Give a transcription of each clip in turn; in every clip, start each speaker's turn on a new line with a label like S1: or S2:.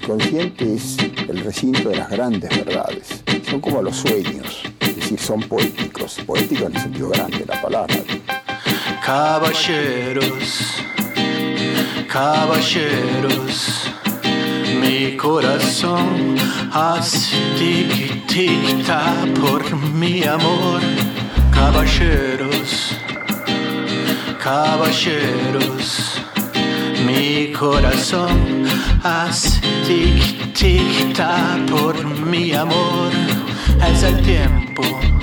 S1: inconsciente es el recinto de las grandes verdades. Son como los sueños, es decir, son poéticos. Poético en el sentido grande de la palabra.
S2: Caballeros, caballeros, mi corazón hace tic-tic-ta por mi amor. Caballeros, caballeros, mi corazón hace tic-tic-ta por mi amor. Es el tiempo,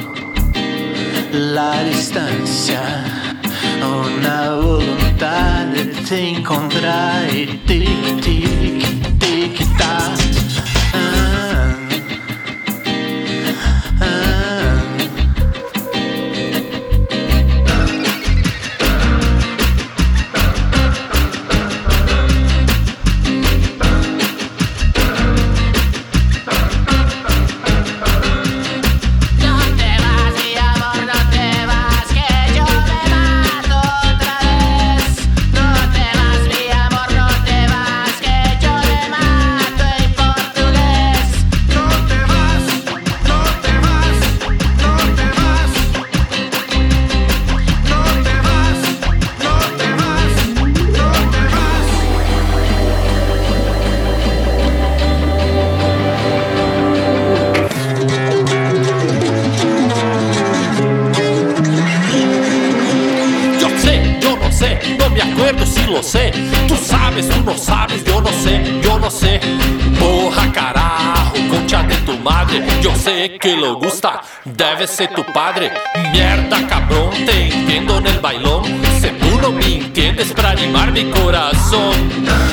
S2: la distancia, una voluntad de te encontrar y tic-tic-tic-ta.
S3: No me acuerdo si lo sé. Tú sabes, tú no sabes, yo no sé, yo no sé. Porra, carajo, concha de tu madre. Yo sé que lo gusta, debe ser tu padre. Mierda, cabrón, te entiendo en el bailón. Si tú no me entiendes para animar mi corazón.